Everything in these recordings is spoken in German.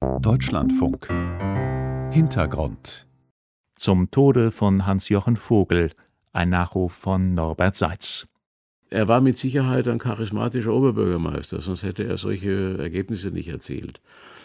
Deutschlandfunk. Hintergrund. Zum Tode von Hans-Jochen Vogel, ein Nachruf von Norbert Seitz. Er war mit Sicherheit ein charismatischer Oberbürgermeister, sonst hätte er solche Ergebnisse nicht erzielt.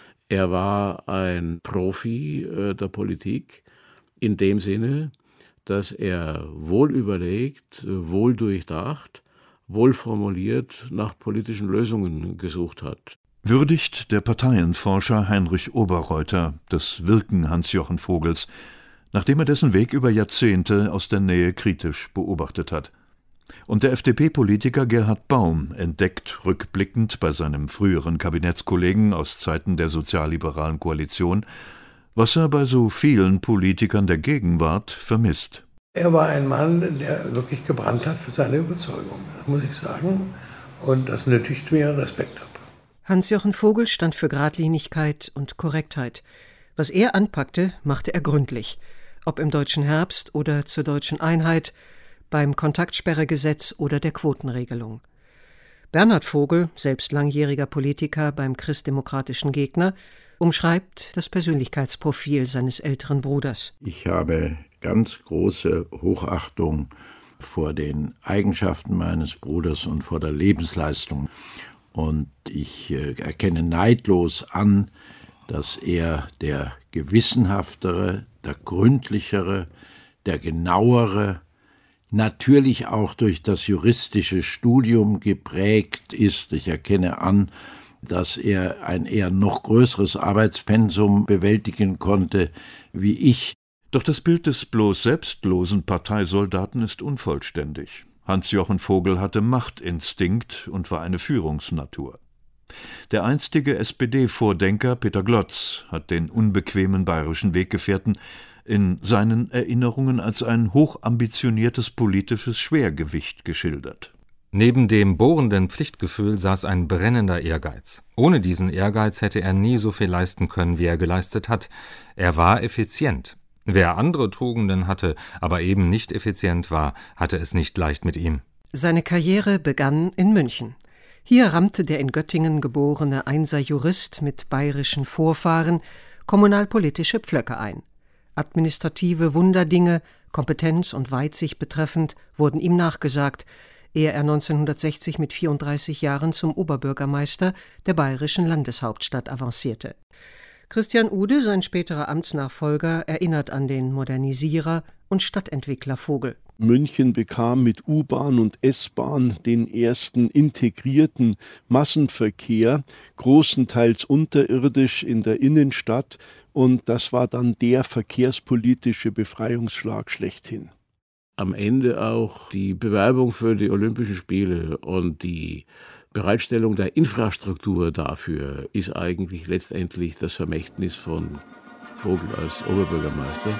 Er war ein Profi der Politik in dem Sinne, dass er wohl überlegt, wohl durchdacht, wohl formuliert nach politischen Lösungen gesucht hat. Würdigt der Parteienforscher Heinrich Oberreuter das Wirken Hans-Jochen Vogels, nachdem er dessen Weg über Jahrzehnte aus der Nähe kritisch beobachtet hat. Und der FDP-Politiker Gerhard Baum entdeckt rückblickend bei seinem früheren Kabinettskollegen aus Zeiten der sozialliberalen Koalition, was er bei so vielen Politikern der Gegenwart vermisst. Er war ein Mann, der wirklich gebrannt hat für seine Überzeugung, das muss ich sagen. Und das nötigt mir Respekt ab. Hans-Jochen Vogel stand für Geradlinigkeit und Korrektheit. Was er anpackte, machte er gründlich. Ob im Deutschen Herbst oder zur Deutschen Einheit, beim Kontaktsperregesetz oder der Quotenregelung. Bernhard Vogel, selbst langjähriger Politiker beim christdemokratischen Gegner, umschreibt das Persönlichkeitsprofil seines älteren Bruders. Ich habe ganz große Hochachtung vor den Eigenschaften meines Bruders und vor der Lebensleistung. Und ich erkenne neidlos an, dass er der gewissenhaftere, der gründlichere, der genauere, natürlich auch durch das juristische Studium geprägt ist. Ich erkenne an, dass er ein eher noch größeres Arbeitspensum bewältigen konnte wie ich. Doch das Bild des bloß selbstlosen Parteisoldaten ist unvollständig. Hans-Jochen Vogel hatte Machtinstinkt und war eine Führungsnatur. Der einstige SPD-Vordenker Peter Glotz hat den unbequemen bayerischen Weggefährten in seinen Erinnerungen als ein hochambitioniertes politisches Schwergewicht geschildert. Neben dem bohrenden Pflichtgefühl saß ein brennender Ehrgeiz. Ohne diesen Ehrgeiz hätte er nie so viel leisten können, wie er geleistet hat. Er war effizient. Wer andere Tugenden hatte, aber eben nicht effizient war, hatte es nicht leicht mit ihm. Seine Karriere begann in München. Hier rammte der in Göttingen geborene Einser-Jurist mit bayerischen Vorfahren kommunalpolitische Pflöcke ein. Administrative Wunderdinge, Kompetenz und Weitsicht betreffend, wurden ihm nachgesagt, ehe er 1960 mit 34 Jahren zum Oberbürgermeister der bayerischen Landeshauptstadt avancierte. Christian Ude, sein späterer Amtsnachfolger, erinnert an den Modernisierer und Stadtentwickler Vogel. München bekam mit U-Bahn und S-Bahn den ersten integrierten Massenverkehr, großenteils unterirdisch in der Innenstadt, und das war dann der verkehrspolitische Befreiungsschlag schlechthin. Am Ende auch die Bewerbung für die Olympischen Spiele und die Bereitstellung der Infrastruktur dafür ist eigentlich letztendlich das Vermächtnis von Vogel als Oberbürgermeister.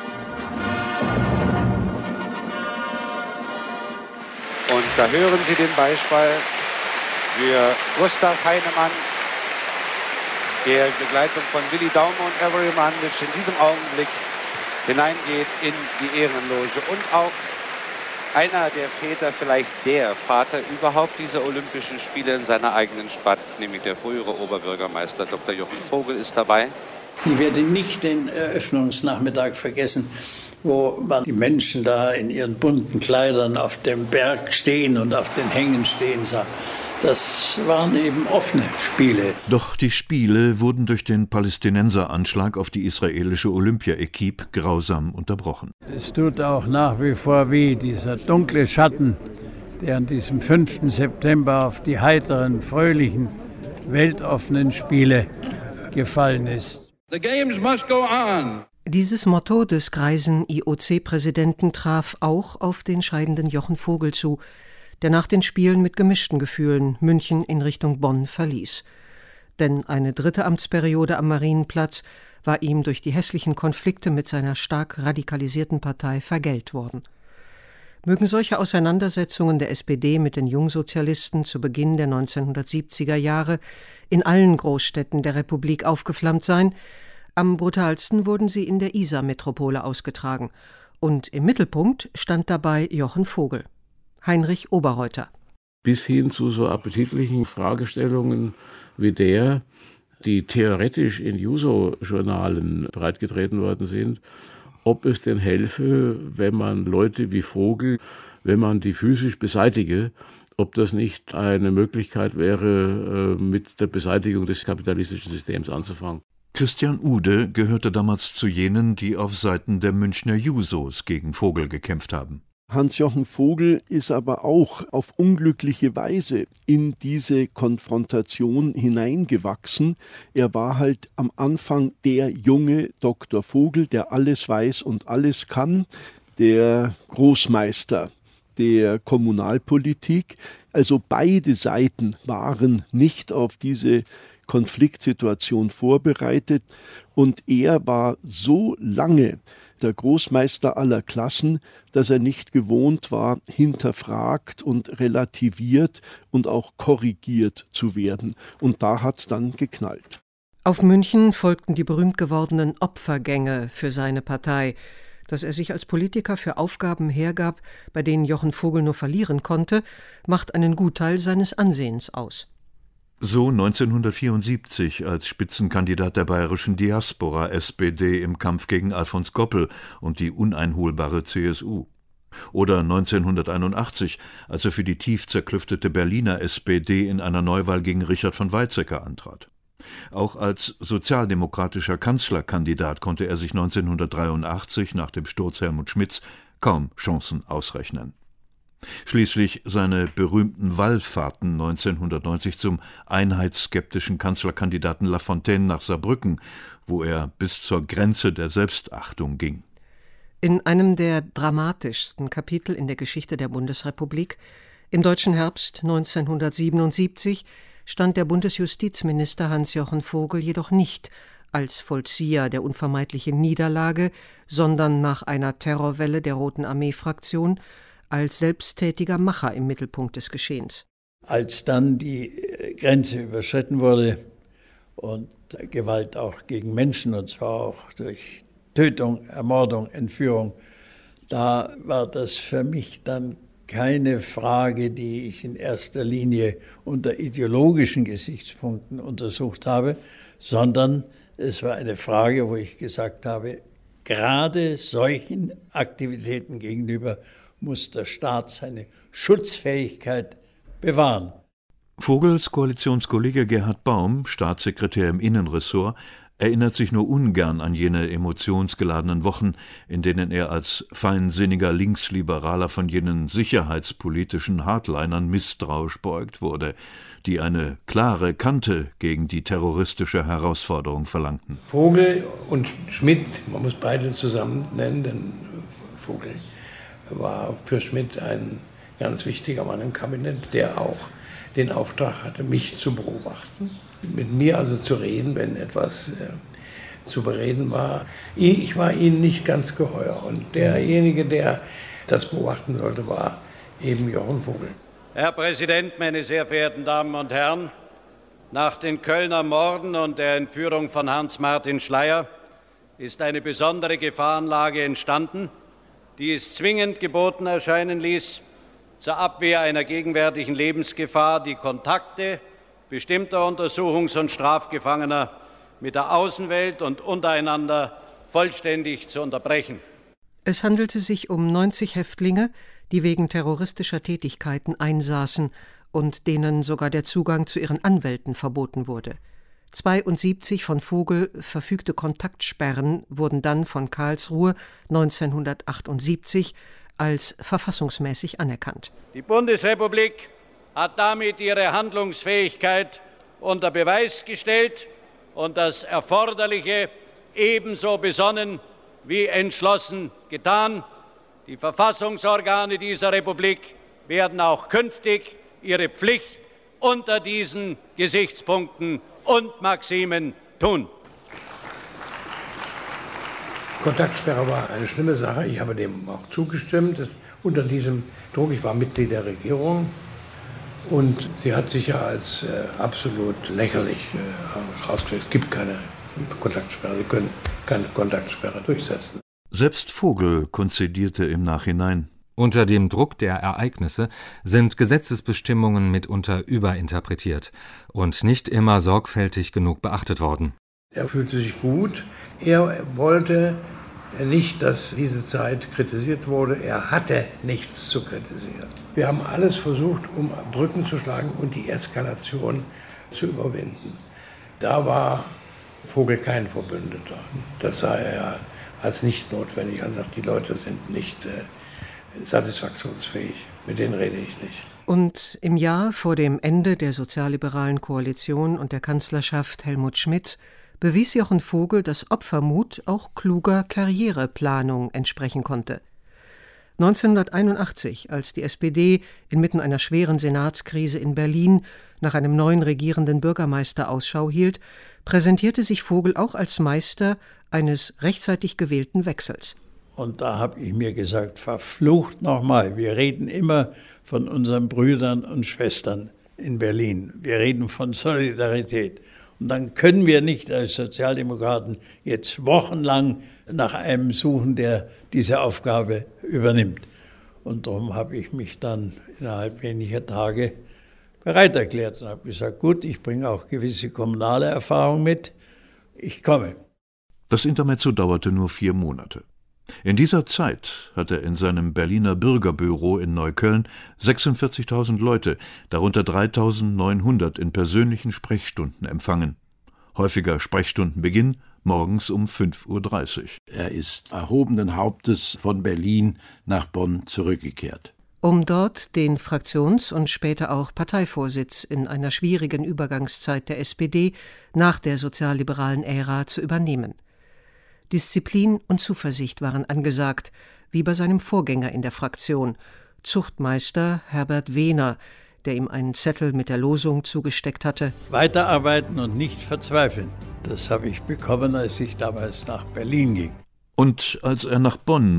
Und da hören Sie den Beispall für Gustav Heinemann, der in Begleitung von Willi Daumer und Avery Manditsch in diesem Augenblick hineingeht in die Ehrenloge. Und auch einer der Väter, vielleicht der Vater überhaupt dieser Olympischen Spiele in seiner eigenen Stadt, nämlich der frühere Oberbürgermeister Dr. Jochen Vogel ist dabei. Ich werde nicht den Eröffnungsnachmittag vergessen, wo man die Menschen da in ihren bunten Kleidern auf dem Berg stehen und auf den Hängen stehen sah. Das waren eben offene Spiele. Doch die Spiele wurden durch den Palästinenseranschlag auf die israelische Olympia-Equipe grausam unterbrochen. Es tut auch nach wie vor weh, dieser dunkle Schatten, der an diesem 5. September auf die heiteren, fröhlichen, weltoffenen Spiele gefallen ist. The games must go on. Dieses Motto des greisen IOC-Präsidenten traf auch auf den scheidenden Jochen Vogel zu, der nach den Spielen mit gemischten Gefühlen München in Richtung Bonn verließ. Denn eine dritte Amtsperiode am Marienplatz war ihm durch die hässlichen Konflikte mit seiner stark radikalisierten Partei vergällt worden. Mögen solche Auseinandersetzungen der SPD mit den Jungsozialisten zu Beginn der 1970er Jahre in allen Großstädten der Republik aufgeflammt sein, am brutalsten wurden sie in der Isar-Metropole ausgetragen. Und im Mittelpunkt stand dabei Jochen Vogel. Heinrich Oberreuter. Bis hin zu so appetitlichen Fragestellungen wie der, die theoretisch in Juso-Journalen breitgetreten worden sind, ob es denn helfe, wenn man Leute wie Vogel, wenn man die physisch beseitige, ob das nicht eine Möglichkeit wäre, mit der Beseitigung des kapitalistischen Systems anzufangen. Christian Ude gehörte damals zu jenen, die auf Seiten der Münchner Jusos gegen Vogel gekämpft haben. Hans-Jochen Vogel ist aber auch auf unglückliche Weise in diese Konfrontation hineingewachsen. Er war halt am Anfang der junge Dr. Vogel, der alles weiß und alles kann, der Großmeister der Kommunalpolitik. Also beide Seiten waren nicht auf diese Konfliktsituation vorbereitet und er war so lange der Großmeister aller Klassen, dass er nicht gewohnt war, hinterfragt und relativiert und auch korrigiert zu werden. Und da hat's dann geknallt. Auf München folgten die berühmt gewordenen Opfergänge für seine Partei. Dass er sich als Politiker für Aufgaben hergab, bei denen Jochen Vogel nur verlieren konnte, macht einen Gutteil seines Ansehens aus. So 1974 als Spitzenkandidat der bayerischen Diaspora SPD im Kampf gegen Alfons Goppel und die uneinholbare CSU. Oder 1981, als er für die tief zerklüftete Berliner SPD in einer Neuwahl gegen Richard von Weizsäcker antrat. Auch als sozialdemokratischer Kanzlerkandidat konnte er sich 1983 nach dem Sturz Helmut Schmidts kaum Chancen ausrechnen. Schließlich seine berühmten Wallfahrten 1990 zum einheitsskeptischen Kanzlerkandidaten Lafontaine nach Saarbrücken, wo er bis zur Grenze der Selbstachtung ging. In einem der dramatischsten Kapitel in der Geschichte der Bundesrepublik, im deutschen Herbst 1977, stand der Bundesjustizminister Hans-Jochen Vogel jedoch nicht als Vollzieher der unvermeidlichen Niederlage, sondern nach einer Terrorwelle der Roten Armee-Fraktion als selbsttätiger Macher im Mittelpunkt des Geschehens. Als dann die Grenze überschritten wurde und Gewalt auch gegen Menschen, und zwar auch durch Tötung, Ermordung, Entführung, da war das für mich dann keine Frage, die ich in erster Linie unter ideologischen Gesichtspunkten untersucht habe, sondern es war eine Frage, wo ich gesagt habe, gerade solchen Aktivitäten gegenüber muss der Staat seine Schutzfähigkeit bewahren. Vogels Koalitionskollege Gerhard Baum, Staatssekretär im Innenressort, erinnert sich nur ungern an jene emotionsgeladenen Wochen, in denen er als feinsinniger Linksliberaler von jenen sicherheitspolitischen Hardlinern misstrauisch beäugt wurde, die eine klare Kante gegen die terroristische Herausforderung verlangten. Vogel und Schmidt, man muss beide zusammen nennen, denn Vogel war für Schmidt ein ganz wichtiger Mann im Kabinett, der auch den Auftrag hatte, mich zu beobachten, mit mir also zu reden, wenn etwas zu bereden war. Ich war ihnen nicht ganz geheuer und derjenige, der das beobachten sollte, war eben Jochen Vogel. Herr Präsident, meine sehr verehrten Damen und Herren, nach den Kölner Morden und der Entführung von Hans-Martin Schleyer ist eine besondere Gefahrenlage entstanden, die es zwingend geboten erscheinen ließ, zur Abwehr einer gegenwärtigen Lebensgefahr die Kontakte bestimmter Untersuchungs- und Strafgefangener mit der Außenwelt und untereinander vollständig zu unterbrechen. Es handelte sich um 90 Häftlinge, die wegen terroristischer Tätigkeiten einsaßen und denen sogar der Zugang zu ihren Anwälten verboten wurde. 72 von Vogel verfügte Kontaktsperren wurden dann von Karlsruhe 1978 als verfassungsmäßig anerkannt. Die Bundesrepublik hat damit ihre Handlungsfähigkeit unter Beweis gestellt und das Erforderliche ebenso besonnen wie entschlossen getan. Die Verfassungsorgane dieser Republik werden auch künftig ihre Pflicht unter diesen Gesichtspunkten und Maximen tun. Kontaktsperre war eine schlimme Sache. Ich habe dem auch zugestimmt. Unter diesem Druck, ich war Mitglied der Regierung und sie hat sich ja als absolut lächerlich herausgestellt. Es gibt keine Kontaktsperre, sie können keine Kontaktsperre durchsetzen. Selbst Vogel konzidierte im Nachhinein. Unter dem Druck der Ereignisse sind Gesetzesbestimmungen mitunter überinterpretiert und nicht immer sorgfältig genug beachtet worden. Er fühlte sich gut. Er wollte nicht, dass diese Zeit kritisiert wurde. Er hatte nichts zu kritisieren. Wir haben alles versucht, um Brücken zu schlagen und die Eskalation zu überwinden. Da war Vogel kein Verbündeter. Das sah er ja als nicht notwendig. Er sagt, die Leute sind nicht satisfaktionsfähig. Mit denen rede ich nicht. Und im Jahr vor dem Ende der sozialliberalen Koalition und der Kanzlerschaft Helmut Schmidts bewies Jochen Vogel, dass Opfermut auch kluger Karriereplanung entsprechen konnte. 1981, als die SPD inmitten einer schweren Senatskrise in Berlin nach einem neuen regierenden Bürgermeister Ausschau hielt, präsentierte sich Vogel auch als Meister eines rechtzeitig gewählten Wechsels. Und da habe ich mir gesagt, verflucht nochmal, wir reden immer von unseren Brüdern und Schwestern in Berlin. Wir reden von Solidarität. Und dann können wir nicht als Sozialdemokraten jetzt wochenlang nach einem suchen, der diese Aufgabe übernimmt. Und darum habe ich mich dann innerhalb weniger Tage bereit erklärt und habe gesagt, gut, ich bringe auch gewisse kommunale Erfahrung mit, ich komme. Das Intermezzo dauerte nur 4 Monate. In dieser Zeit hat er in seinem Berliner Bürgerbüro in Neukölln 46.000 Leute, darunter 3.900 in persönlichen Sprechstunden empfangen. Häufiger Sprechstundenbeginn morgens um 5:30 Uhr. Er ist erhobenen Hauptes von Berlin nach Bonn zurückgekehrt. Um dort den Fraktions- und später auch Parteivorsitz in einer schwierigen Übergangszeit der SPD nach der sozialliberalen Ära zu übernehmen. Disziplin und Zuversicht waren angesagt, wie bei seinem Vorgänger in der Fraktion, Zuchtmeister Herbert Wehner, der ihm einen Zettel mit der Losung zugesteckt hatte: Weiterarbeiten und nicht verzweifeln. Das habe ich bekommen, als ich damals nach Berlin ging. Und als er nach Bonn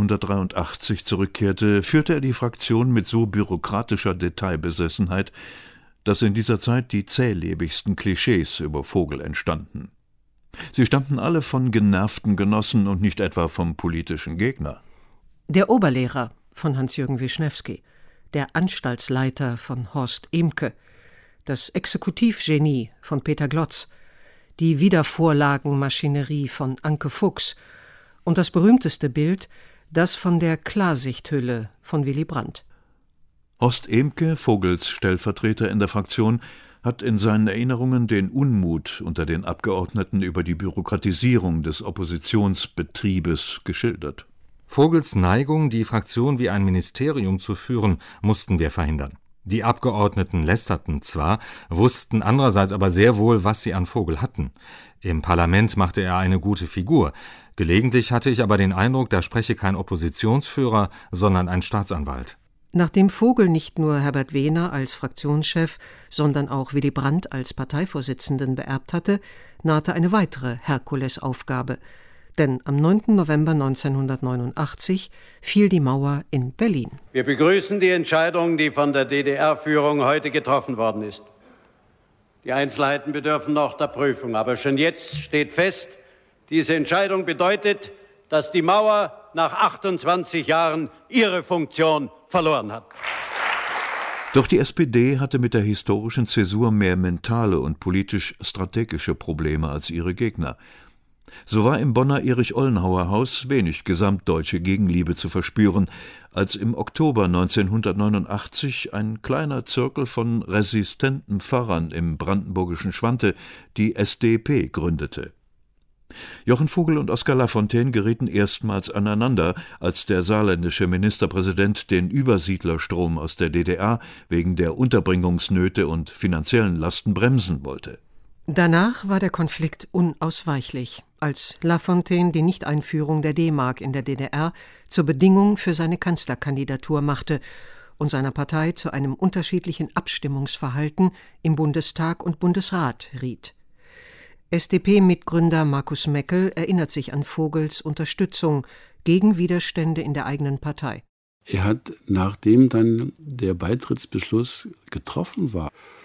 1983 zurückkehrte, führte er die Fraktion mit so bürokratischer Detailbesessenheit, dass in dieser Zeit die zählebigsten Klischees über Vogel entstanden. Sie stammten alle von genervten Genossen und nicht etwa vom politischen Gegner. Der Oberlehrer von Hans-Jürgen Wischnewski, der Anstaltsleiter von Horst Ehmke, das Exekutivgenie von Peter Glotz, die Wiedervorlagenmaschinerie von Anke Fuchs und das berühmteste Bild, das von der Klarsichthülle von Willy Brandt. Horst Ehmke, Vogels Stellvertreter in der Fraktion, hat in seinen Erinnerungen den Unmut unter den Abgeordneten über die Bürokratisierung des Oppositionsbetriebes geschildert. Vogels Neigung, die Fraktion wie ein Ministerium zu führen, mussten wir verhindern. Die Abgeordneten lästerten zwar, wussten andererseits aber sehr wohl, was sie an Vogel hatten. Im Parlament machte er eine gute Figur. Gelegentlich hatte ich aber den Eindruck, da spreche kein Oppositionsführer, sondern ein Staatsanwalt. Nachdem Vogel nicht nur Herbert Wehner als Fraktionschef, sondern auch Willy Brandt als Parteivorsitzenden beerbt hatte, nahte eine weitere Herkulesaufgabe. Denn am 9. November 1989 fiel die Mauer in Berlin. Wir begrüßen die Entscheidung, die von der DDR-Führung heute getroffen worden ist. Die Einzelheiten bedürfen noch der Prüfung, aber schon jetzt steht fest, diese Entscheidung bedeutet, dass die Mauer nach 28 Jahren ihre Funktion verloren hat. Doch die SPD hatte mit der historischen Zäsur mehr mentale und politisch-strategische Probleme als ihre Gegner. So war im Bonner Erich-Ollenhauer-Haus wenig gesamtdeutsche Gegenliebe zu verspüren, als im Oktober 1989 ein kleiner Zirkel von resistenten Pfarrern im brandenburgischen Schwante die SDP gründete. Jochen Vogel und Oskar Lafontaine gerieten erstmals aneinander, als der saarländische Ministerpräsident den Übersiedlerstrom aus der DDR wegen der Unterbringungsnöte und finanziellen Lasten bremsen wollte. Danach war der Konflikt unausweichlich, als Lafontaine die Nichteinführung der D-Mark in der DDR zur Bedingung für seine Kanzlerkandidatur machte und seiner Partei zu einem unterschiedlichen Abstimmungsverhalten im Bundestag und Bundesrat riet. SDP-Mitgründer Markus Meckel erinnert sich an Vogels Unterstützung gegen Widerstände in der eigenen Partei. Er hat, nachdem dann der Beitrittsbeschluss getroffen war,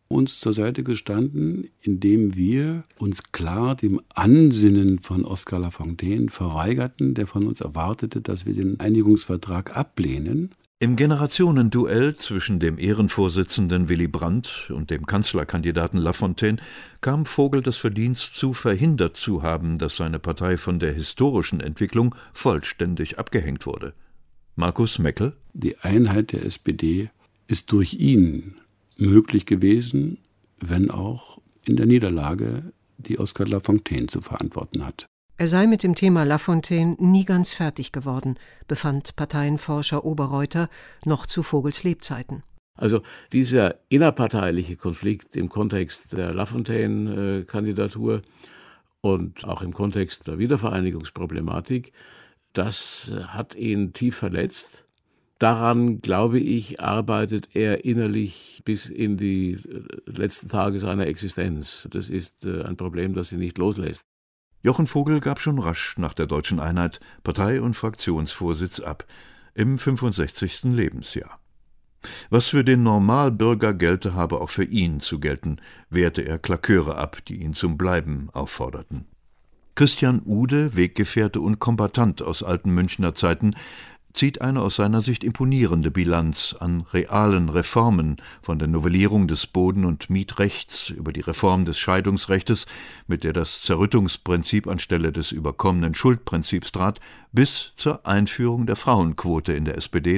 uns zur Seite gestanden, indem wir uns klar dem Ansinnen von Oskar Lafontaine verweigerten, der von uns erwartete, dass wir den Einigungsvertrag ablehnen. Im Generationenduell zwischen dem Ehrenvorsitzenden Willy Brandt und dem Kanzlerkandidaten Lafontaine kam Vogel das Verdienst zu, verhindert zu haben, dass seine Partei von der historischen Entwicklung vollständig abgehängt wurde. Markus Meckel: Die Einheit der SPD ist durch ihn möglich gewesen, wenn auch in der Niederlage, die Oskar Lafontaine zu verantworten hat. Er sei mit dem Thema Lafontaine nie ganz fertig geworden, befand Parteienforscher Oberreuter noch zu Vogels Lebzeiten. Also dieser innerparteiliche Konflikt im Kontext der Lafontaine-Kandidatur und auch im Kontext der Wiedervereinigungsproblematik, das hat ihn tief verletzt. Daran, glaube ich, arbeitet er innerlich bis in die letzten Tage seiner Existenz. Das ist ein Problem, das ihn nicht loslässt. Jochen Vogel gab schon rasch nach der Deutschen Einheit Partei- und Fraktionsvorsitz ab, im 65. Lebensjahr. Was für den Normalbürger gelte, habe auch für ihn zu gelten, wehrte er Klaköre ab, die ihn zum Bleiben aufforderten. Christian Ude, Weggefährte und Kombattant aus alten Münchner Zeiten, zieht eine aus seiner Sicht imponierende Bilanz an realen Reformen, von der Novellierung des Boden- und Mietrechts über die Reform des Scheidungsrechtes, mit der das Zerrüttungsprinzip anstelle des überkommenen Schuldprinzips trat, bis zur Einführung der Frauenquote in der SPD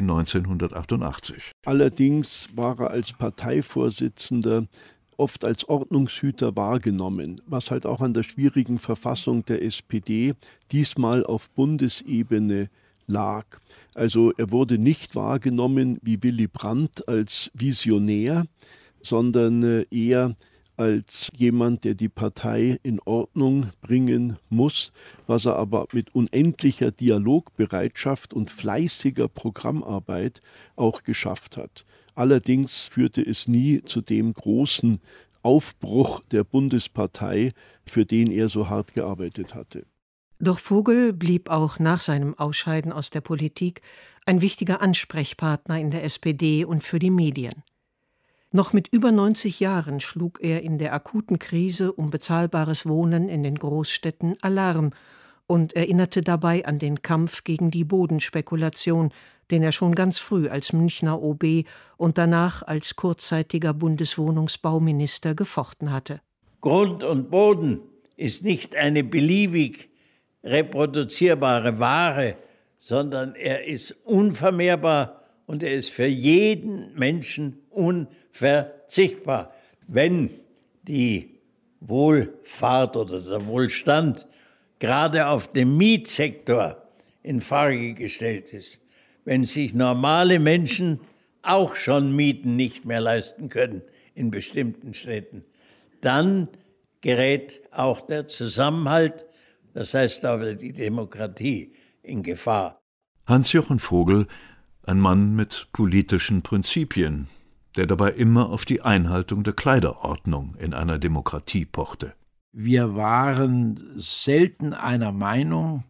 1988. Allerdings war er als Parteivorsitzender oft als Ordnungshüter wahrgenommen, was halt auch an der schwierigen Verfassung der SPD diesmal auf Bundesebene lag. Also er wurde nicht wahrgenommen wie Willy Brandt als Visionär, sondern eher als jemand, der die Partei in Ordnung bringen muss, was er aber mit unendlicher Dialogbereitschaft und fleißiger Programmarbeit auch geschafft hat. Allerdings führte es nie zu dem großen Aufbruch der Bundespartei, für den er so hart gearbeitet hatte. Doch Vogel blieb auch nach seinem Ausscheiden aus der Politik ein wichtiger Ansprechpartner in der SPD und für die Medien. Noch mit über 90 Jahren schlug er in der akuten Krise um bezahlbares Wohnen in den Großstädten Alarm und erinnerte dabei an den Kampf gegen die Bodenspekulation, den er schon ganz früh als Münchner OB und danach als kurzzeitiger Bundeswohnungsbauminister gefochten hatte. Grund und Boden ist nicht eine beliebig reproduzierbare Ware, sondern er ist unvermehrbar und er ist für jeden Menschen unverzichtbar. Wenn die Wohlfahrt oder der Wohlstand gerade auf dem Mietsektor in Frage gestellt ist, wenn sich normale Menschen auch schon Mieten nicht mehr leisten können in bestimmten Städten, dann gerät auch der Zusammenhalt, das heißt aber die Demokratie, in Gefahr. Hans-Jochen Vogel, ein Mann mit politischen Prinzipien, der dabei immer auf die Einhaltung der Kleiderordnung in einer Demokratie pochte. Wir waren selten einer Meinung,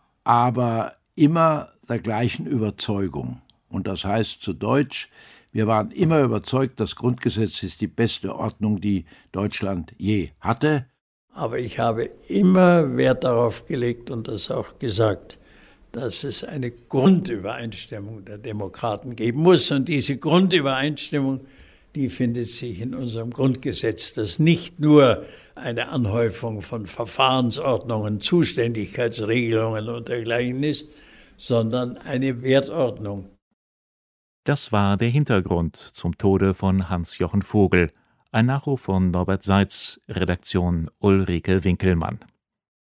aber immer der gleichen Überzeugung. Und das heißt zu Deutsch, wir waren immer überzeugt, das Grundgesetz ist die beste Ordnung, die Deutschland je hatte. Aber ich habe immer Wert darauf gelegt und das auch gesagt, dass es eine Grundübereinstimmung der Demokraten geben muss. Und diese Grundübereinstimmung, die findet sich in unserem Grundgesetz, das nicht nur eine Anhäufung von Verfahrensordnungen, Zuständigkeitsregelungen und dergleichen ist, sondern eine Wertordnung. Das war der Hintergrund zum Tode von Hans-Jochen Vogel. Ein Nachruf von Norbert Seitz, Redaktion Ulrike Winkelmann.